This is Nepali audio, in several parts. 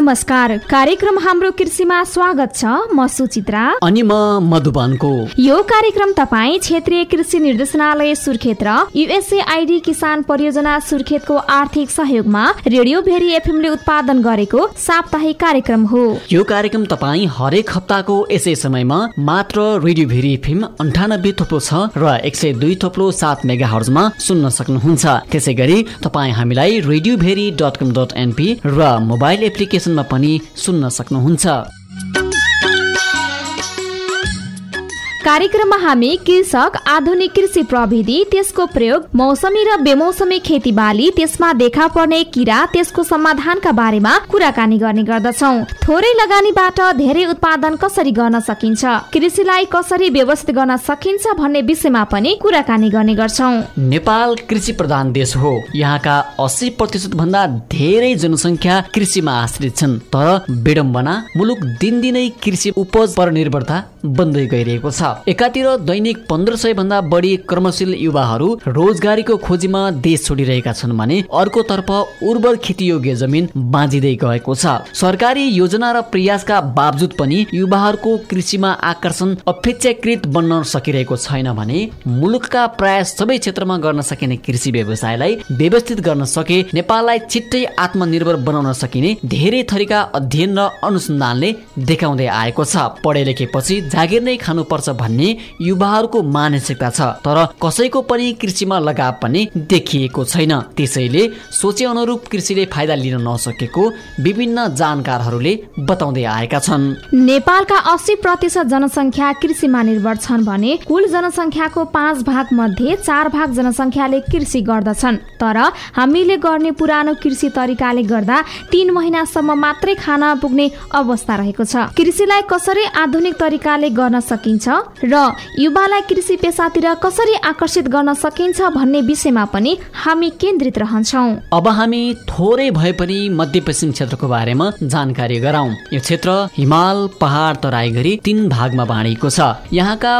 नमस्कार, कार्यक्रम हाम्रो कृषिमा स्वागत छ। म सुचित्रा अनि म मधुबनको। यो कार्यक्रम तपाईँ क्षेत्रीय कृषि निर्देशनालय सुर्खेत र युएसएआईडी किसान परियोजना सुर्खेतको आर्थिक सहयोगमा रेडियो भेरी एफएमले उत्पादन गरेको साप्ताहिक कार्यक्रम हो। यो कार्यक्रम तपाईँ हरेक हप्ताको यसै समयमा मात्र रेडियो भेरी एफएम 98.6 र 102.7 मेगाहर्जमा सुन्न सक्नुहुन्छ। त्यसै गरी तपाईँ हामीलाई radiobheri.com.np र मोबाइल एप्लिकेसनमा पनि सुन्न सक्नुहुन्छ। कार्यक्रममा हामी कृषक, आधुनिक कृषि प्रविधि, त्यसको प्रयोग, मौसमी र बेमौसमी खेतीबाली, त्यसमा देखा पर्ने किरा, त्यसको समाधानका बारेमा कुराकानी गर्ने गर्दछौँ। थोरै लगानीबाट धेरै उत्पादन कसरी गर्न सकिन्छ, कृषिलाई कसरी व्यवस्थित गर्न सकिन्छ भन्ने विषयमा पनि कुराकानी गर्ने गर्छौँ। नेपाल कृषि प्रधान देश हो। यहाँका 80% भन्दा धेरै जनसङ्ख्या कृषिमा आश्रित छन्। तर विडम्बना, मुलुक दिनदिनै कृषि उपज पर निर्भरता बन्दै गइरहेको छ। एकातिर दैनिक 1500 भन्दा बढी कर्मशील युवाहरू रोजगारीको खोजीमा देश छोडिरहेका छन् भने अर्कोतर्फ उर्वर खेतीयोग्य जमिन बाँझिँदै गएको छ। सरकारी योजना र प्रयासका बावजुद पनि युवाहरूको कृषिमा आकर्षण अपेक्षाकृत बन्न सकिरहेको छैन भने मुलुकका प्राय सबै क्षेत्रमा गर्न सकिने कृषि व्यवसायलाई व्यवस्थित गर्न सके नेपाललाई छिट्टै आत्मनिर्भर बनाउन सकिने धेरै थरीका अध्ययन र अनुसन्धानले देखाउँदै आएको छ। पढे लेखेपछि जागिर नै खानुपर्छ भन्ने युवाहरूको मानसिकता छ। तर कसैको पनि कृषिमा लगाव पनि देखिएको छैन। त्यसैले सोचे अनुरूप कृषिले फाइदा लिन नसकेको विभिन्न जानकारहरूले बताउँदै आएका छन्। नेपालका 80% जनसङ्ख्या कृषिमा निर्भर छन् भने कुल जनसङ्ख्याको 5 भाग मध्ये 4 भाग जनसङ्ख्याले कृषि गर्दछन्। तर हामीले गर्ने पुरानो कृषि तरिकाले गर्दा 3 महिनासम्म मात्रै खाना पुग्ने अवस्था रहेको छ। कृषिलाई कसरी आधुनिक तरिकाले गर्न सकिन्छ र युवालाई कृषि पेसातिर कसरी आकर्षित गर्न सकिन्छ भन्ने विषयमा पनि हामी केन्द्रित रहन्छौँ। अब हामी थोरै भए पनि मध्यपश्चिम क्षेत्रको बारेमा जानकारी गराउँ। यो क्षेत्र हिमाल, पहाड, तराई गरी 3 भागमा बाँडिएको छ। यहाँका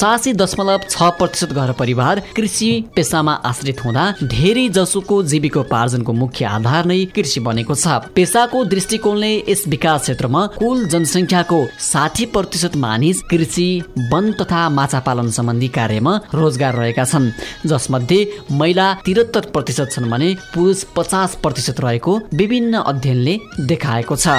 85.6% घर परिवार कृषि पेसामा आश्रित हुँदा धेरै जसोको जीविकोपार्जनको मुख्य आधार नै कृषि बनेको छ। पेसाको दृष्टिकोणले यस विकास क्षेत्रमा कुल जनसङ्ख्याको 60% मानिस कृषि, वन तथा माछा पालन सम्बन्धी कार्यमा रोजगार रहेका छन्। जसमध्ये महिला 73% छन् भने पुरुष 50% रहेको विभिन्न अध्ययनले देखाएको छ।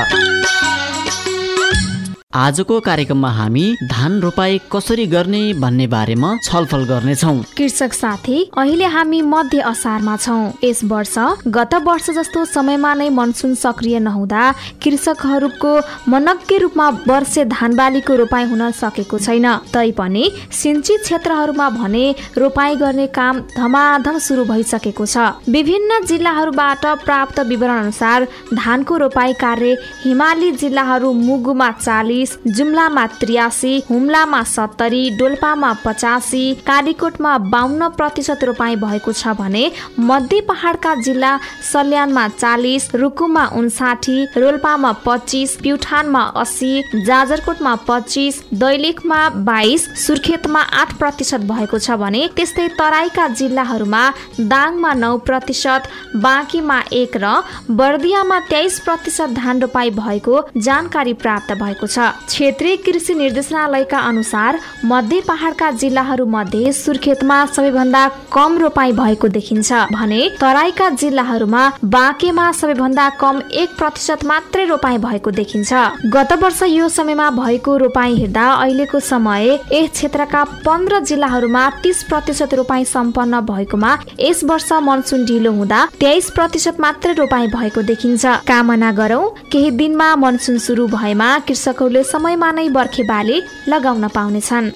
आजको कार्यक्रममा हामी धान रोपाई कसरी गर्ने भन्ने बारेमा छलफल गर्नेछौँ। कृषक साथी, अहिले हामी मध्य असारमा छौँ। यस वर्ष गत वर्ष जस्तो समयमा नै मनसुन सक्रिय नहुँदा कृषकहरूको मनग्गे रूपमा वर्षे धान बालीको रोपाई हुन सकेको छैन। तैपनि सिन्चित क्षेत्रहरूमा भने रोपाई गर्ने काम धमाधम सुरु भइसकेको छ। विभिन्न जिल्लाहरूबाट प्राप्त विवरण अनुसार धानको रोपाई कार्य हिमाली जिल्लाहरू मुगुमा 40, जुम्लामा 83, हुम्लामा 70, डोल्पामा 85, कालीकोटमा 52% रोपाई भएको छ भने मध्य पहाडका जिल्ला सल्यानमा 40, रुकुममा 59, रोल्पामा 25, प्युठानमा 80, जाजरकोटमा 25, दैलेखमा 22, सुर्खेतमा 8% भएको छ भने त्यस्तै तराईका जिल्लाहरूमा दाङमा 9%, बाँकीमा 1 र बर्दियामा 23% धान रोपाई भएको जानकारी प्राप्त भएको छ। क्षेत्रीय कृषि निर्देशनालयका अनुसार मध्य पहाडका जिल्लाहरू मध्ये सुर्खेतमा सबैभन्दा कम रोपाई भएको देखिन्छ भने तराईका जिल्लाहरूमा बाँकेमा सबैभन्दा कम 1% मात्रै रोपाई भएको देखिन्छ। गत वर्ष यो समयमा भएको रोपाई हेर्दा अहिलेको समय यस क्षेत्रका 15 जिल्लाहरूमा 30% रोपाई सम्पन्न भएकोमा यस वर्ष मनसुन ढिलो हुँदा 23% मात्रै रोपाई भएको देखिन्छ। कामना गरौँ केही दिनमा मनसुन सुरु भएमा कृषकहरूले समयमा नै बर्खे बाली लगाउन पाउनेछन्।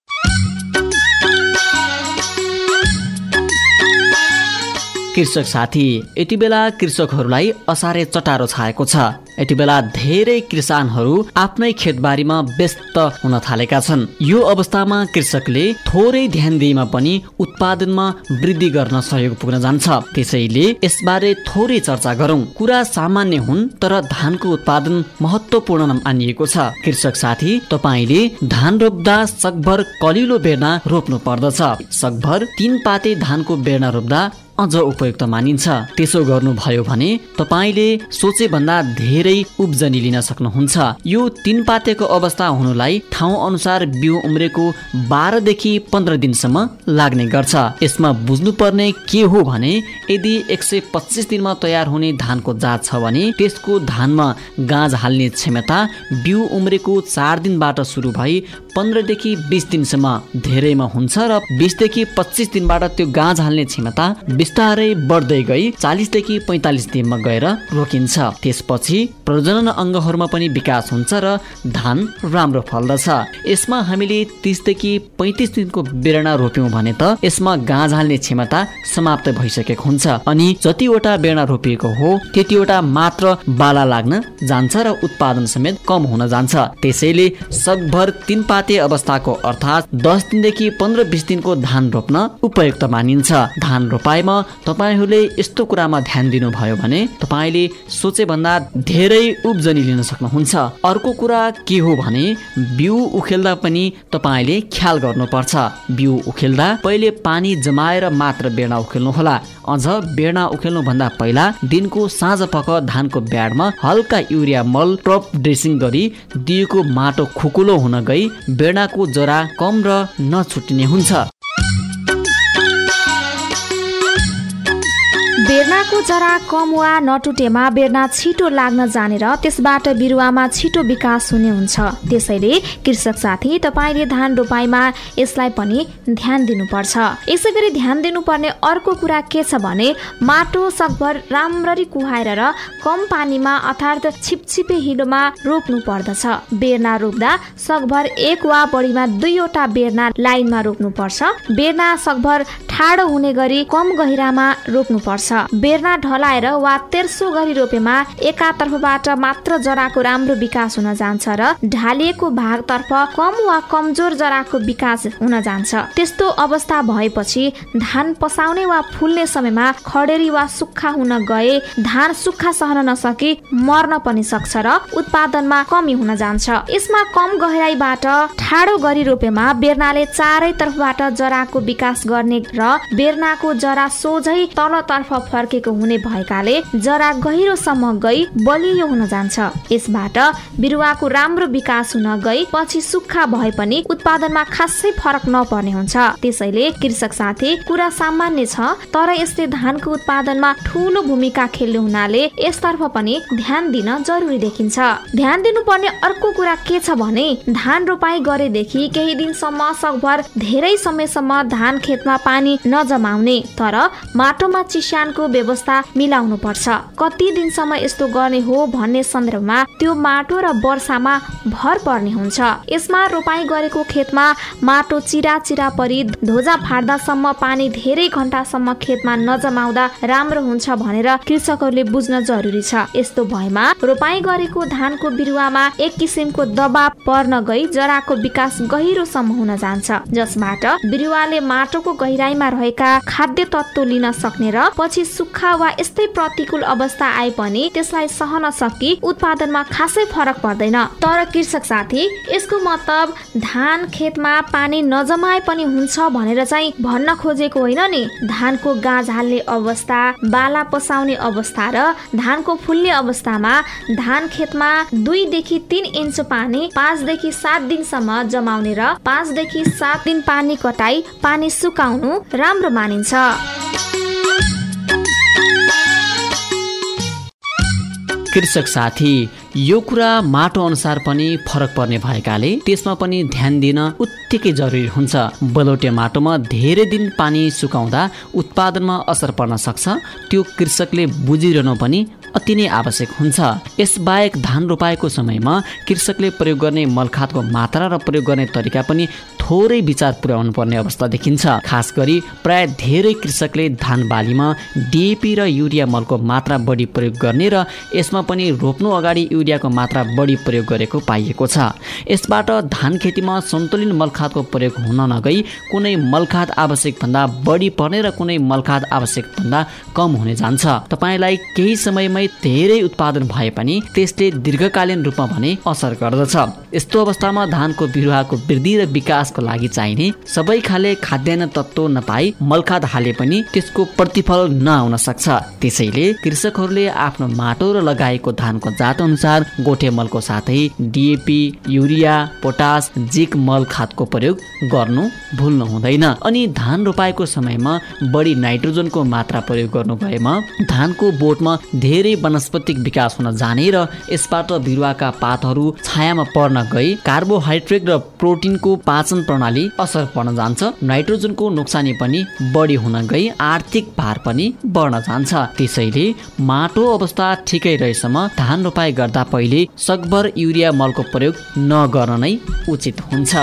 कृषक साथी, यति बेला कृषकहरूलाई असारे चटारो छाएको छ। यति बेला धेरै किसानहरू आफ्नै खेतबारीमा व्यस्त हुन थालेका छन्। यो अवस्थामा कृषकले थोरै ध्यान दिएमा पनि उत्पादनमा वृद्धि गर्न सहयोग पुग्न जान्छ। त्यसैले यसबारे थोरै चर्चा गरौँ। कुरा सामान्य हुन् तर धानको उत्पादन महत्त्वपूर्ण मानिएको छ। कृषक साथी, तपाईले धान रोप्दा सकभर कलिलो बेर्ना रोप्नु पर्दछ। सकभर 3 पाते धानको बेर्ना रोप्दा अझ उपयुक्त मानिन्छ। त्यसो गर्नुभयो भने तपाईँले सोचे भन्दा धेरै उब्जनी लिन सक्नुहुन्छ। यो 3 पातेको अवस्था हुनुलाई ठाउँ अनुसार बिउ उम्रेको 12 देखि 15 दिनसम्म लाग्ने गर्छ। यसमा बुझ्नुपर्ने के हो भने यदि 125 दिनमा तयार हुने धानको जात छ भने त्यसको धानमा गाँज हाल्ने क्षमता बिउ उम्रेको 4 दिनबाट सुरु भई 15 देखि 20 दिनसम्म धेरैमा हुन्छ र 20 देखि 25 दिनबाट त्यो गाँज हाल्ने क्षमता बिस्तारै बढ्दै गई 40 देखि 45 दिनमा गएर रोकिन्छ। त्यसपछि प्रजनन अङ्गहरूमा पनि विकास हुन्छ र धान राम्रो फल्दछ। यसमा हामीले 30 देखि 35 दिनको बेर्ना रोप्यौं भने त यसमा गाँज हाल्ने क्षमता समाप्त भइसकेको हुन्छ अनि जतिवटा बेर्ना रोपिएको हो त्यतिवटा मात्र बाला लाग्न जान्छ र उत्पादन समेत कम हुन जान्छ। त्यसैले सकभर 3 पाते अवस्थाको अर्थात् 10 दिनदेखि 15-20 दिनको धान रोप्न उपयुक्त मानिन्छ। धान रोपाइमा तपाईहरूले यस्तो कुरामा ध्यान दिनुभयो भने तपाईँले सोचे भन्दा धेरै उब्जनी लिन सक्नुहुन्छ। अर्को कुरा के हो भने बिउ उखेल्दा पनि तपाईँले ख्याल गर्नुपर्छ। बिउ उखेल्दा पहिले पानी जमाएर मात्र बेर्ना उखेल्नु होला। अझ बेर्ना उखेल्नु भन्दा पहिला दिनको साँझ पख धानको ब्याडमा हल्का युरिया मल टप ड्रेसिङ गरी दिएको माटो खुकुलो हुन गई बेर्नाको जरा कम र नछुट्टिने हुन्छ। बेर्नाको जरा कम वा नटुटेमा बेर्ना छिटो लाग्न जानेर त्यसबाट बिरुवामा छिटो विकास हुने हुन्छ। त्यसैले कृषक साथी तपाईँले धान रोपाइमा यसलाई पनि ध्यान दिनुपर्छ। यसैगरी ध्यान दिनुपर्ने अर्को कुरा के छ भने माटो सकभर राम्ररी कुहाएर र कम पानीमा अर्थात् छिपछिपे हिलोमा रोप्नु पर्दछ। बेर्ना रोप्दा सकभर 1 वा बढीमा 2 वटा बेर्ना लाइनमा रोप्नुपर्छ। बेर्ना सकभर ठाडो हुने गरी कम गहिरामा रोप्नुपर्छ। बेर्ना ढलाएर वा तेर्सो गरी रोपेमा एकातर्फबाट मात्र जराको राम्रो विकास हुन जान्छ र ढालिएको भागतर्फ कम वा कमजोर जराको विकास हुन जान्छ। त्यस्तो अवस्था भएपछि धान पसाउने वा फुल्ने समयमा खडेरी वा सुक्खा हुन गए धान सुक्खा सहन नसकी मर्न पनि सक्छ र उत्पादनमा कमी हुन जान्छ। यसमा कम गहिराईबाट ठाडो गरी रोपेमा बेर्नाले चारैतर्फबाट जराको विकास गर्ने र बेर्नाको जरा सोझै तलतर्फ फर्केको हुने भएकाले जरा गहिरोसम्म गई बलियो हुन जान्छ। यसबाट बिरुवाको राम्रो विकास हुन गई पछि सुक्खा भए पनि उत्पादनमा खासै फरक नपर्ने हुन्छ। त्यसैले कृषक साथी कुरा सामान्य छ तर यसले धानको उत्पादनमा ठूलो भूमिका खेल्ने हुनाले यसतर्फ पनि ध्यान दिन जरुरी देखिन्छ। ध्यान दिनुपर्ने अर्को कुरा के छ भने धान रोपाई गरेदेखि केही दिनसम्म सकभर धेरै समयसम्म धान खेतमा पानी नजमाउने तर माटोमा चिस्यानको व्यवस्था मिलाउनु पर्छ। कति दिनसम्म यस्तो गर्ने हो भन्ने सन्दर्भमा त्यो माटो र वर्षामा भर पर्ने हुन्छ। यसमा रोपाई गरेको खेतमा माटो चिरा चिरा परी धोजा फाड्दासम्म पानी धेरै घण्टासम्म खेतमा नजमाउँदा राम्रो हुन्छ भनेर कृषकहरूले बुझ्न जरुरी छ। यस्तो भएमा रोपाई गरेको धानको बिरुवामा एक किसिमको दबाव पर्न गई जराको विकास गहिरोसम्म हुन जान्छ जसबाट बिरुवाले माटोको गहिराईमा रहेका खाद्य तत्त्व लिन सक्ने र पछि सुक्खा वा यस्तै प्रतिकूल अवस्था आए पनि त्यसलाई सहन सकी उत्पादनमा खासै फरक पर्दैन। तर कृषक साथी यसको मतलब धान खेतमा पानी नजमाए पनि हुन्छ भनेर चाहिँ भन्न खोजेको होइन नि। धानको गाँज हाल्ने अवस्था, बाला पसाउने अवस्था र धानको फुल्ने अवस्थामा धान खेतमा 2 देखि 3 इन्च पानी 5 देखि 7 दिनसम्म जमाउने र 5 देखि 7 दिन पानी कटाई पानी सुकाउनु राम्रो मानिन्छ। कृषक साथी यो कुरा माटो अनुसार पनि फरक पर्ने भएकाले त्यसमा पनि ध्यान दिन उत्तिकै जरुरी हुन्छ। बलौटे माटोमा धेरै दिन पानी सुकाउँदा उत्पादनमा असर पर्न सक्छ। त्यो कृषकले बुझिरहनु पनि अति नै आवश्यक हुन्छ। यसबाहेक धान रोपाएको समयमा कृषकले प्रयोग गर्ने मलखादको मात्रा र प्रयोग गर्ने तरिका पनि थोरै विचार पुर्याउनु पर्ने अवस्था देखिन्छ। खास गरी प्राय धेरै कृषकले धान बालीमा डिएपी र युरिया मलको मात्रा बढी प्रयोग गर्ने र यसमा पनि रोप्नु अगाडि युरियाको मात्रा बढी प्रयोग गरेको पाइएको छ। यसबाट धान खेतीमा सन्तुलित मलखादको प्रयोग हुन नगई कुनै मलखाद आवश्यक भन्दा बढी पर्ने र कुनै मलखाद आवश्यक भन्दा कम हुने जान्छ। तपाईलाई केही समयमै समय धेरै उत्पादन भए पनि त्यसले दीर्घकालीन रूपमा भने असर गर्दछ। यस्तो अवस्थामा धानको बिरुवाको वृद्धि र विकासको लागि चाहिने सबै खाले खाद्यान्न तत्त्व नपाई मलखाद हाले पनि त्यसको प्रतिफल नआउन सक्छ। त्यसैले कृषकहरूले आफ्नो माटो र लगाएको धानको जात अनुसार गोठे मलको साथै डिएपी, युरिया, पोटास, जिंक मल खादको प्रयोग गर्नु भुल्नु हुँदैन। अनि धान रोपाएको समयमा बढी नाइट्रोजनको मात्रा प्रयोग गर्नु गएमा धानको बोटमा धेरै वनस्पतिक विकास हुन जाने र यसबाट बिरुवाका पातहरू छायामा पर्न गई कार्बोहाइड्रेट र प्रोटिनको पाचन प्रणाली असर पर्न जान्छ। नाइट्रोजनको नोक्सानी पनि बढी हुन गई आर्थिक भार पनि बढ्न जान्छ। त्यसैले माटो अवस्था ठिकै रहेसम्म धान रोपाई गर्दा पहिले सकभर युरिया मलको प्रयोग नगर्न नै उचित हुन्छ।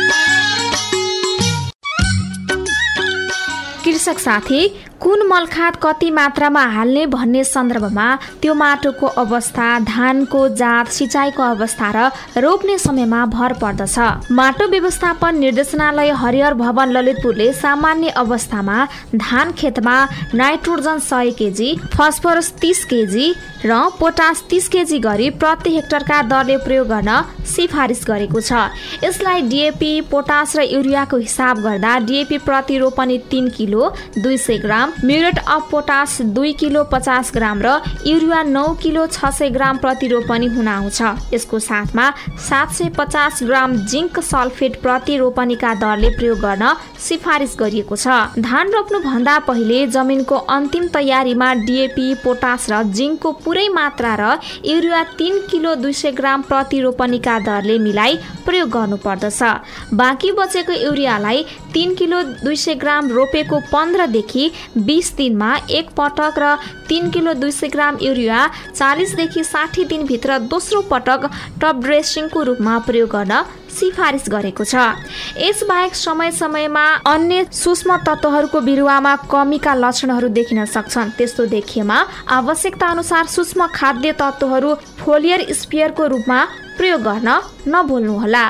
कृषक साथी, कुन मलखाद कति मात्रामा हाल्ने भन्ने सन्दर्भमा त्यो माटोको अवस्था, धानको जात, सिँचाइको अवस्था र रोप्ने समयमा भर पर्दछ। माटो व्यवस्थापन निर्देशनालय हरिहर भवन ललितपुरले सामान्य अवस्थामा धान खेतमा नाइट्रोजन 100 केजी, फस्फोरस 30 केजी र पोटास 30 केजी गरी प्रति हेक्टरका दरले प्रयोग गर्न सिफारिस गरेको छ। यसलाई डिएपी, पोटास र युरियाको हिसाब गर्दा डिएपी प्रति रोपनी 3 kilo 200 gram, muriate of potash 2 kilo 50 gram र युरिया 9 किलो 600 ग्राम प्रति रोपनी हुन आउँछ। यसको साथमा 750 ग्राम जिंक सल्फेट प्रति रोपनीका दरले प्रयोग गर्न सिफारिस गरिएको छ। धान रोप्नु भन्दा पहिले जमिनको अन्तिम तयारीमा डिएपी, पोटास र जिंकको पुरै मात्रा र युरिया 3 किलो 200 ग्राम प्रति रोपनीका दरले मिलाई प्रयोग गर्नु पर्दछ। बाँकी बचेको युरियालाई 3 किलो 200 ग्राम रोपेको 15 देखि 20 दिनमा एक पटक र 3 किलो 200 ग्राम युरिया 40 देखि 60 दिन भित्र दोस्रो पटक टप ड्रेसिङको रूपमा प्रयोग गर्न सिफारिस गरेको छ। यसबाहेक समय समयमा अन्य सूक्ष्म तत्त्वहरूको बिरुवामा कमीका लक्षणहरू देखिन सक्छन्। त्यस्तो देखिएमा आवश्यकता अनुसार सूक्ष्म खाद्य तत्त्वहरू फोलियर स्पेयरको रूपमा प्रयोग गर्न नभुल्नुहोला।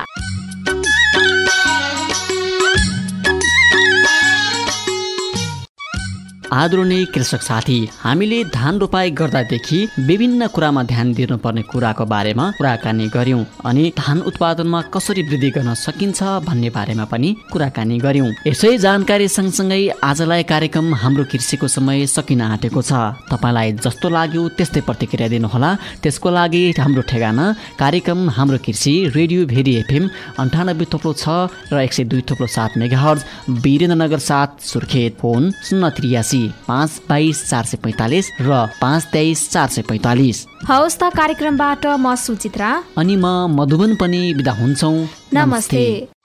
आदरणीय कृषक साथी, हामीले धान रोपाई गर्दादेखि विभिन्न कुरामा ध्यान दिनुपर्ने कुराको बारेमा कुराकानी गर्यौं अनि धान उत्पादनमा कसरी वृद्धि गर्न सकिन्छ भन्ने बारेमा पनि कुराकानी गर्यौं। यसै जानकारी सँगसँगै आजलाई कार्यक्रम हाम्रो कृषिको समय सकिन आँटेको छ। तपाईलाई जस्तो लाग्यो त्यस्तै प्रतिक्रिया दिनुहोला। त्यसको लागि हाम्रो ठेगाना कार्यक्रम हाम्रो कृषि, रेडियो भेरी एफएम 98.6 र 102.7 मेगाहर्ज, वीरेन्द्रनगर 7 सुर्खेत, फोन 083 522 445 र 523 445। हवस् त, कार्यक्रमबाट म सुचित्रा अनि म मधुबन पनि बिदा हुन्छौं। नमस्ते।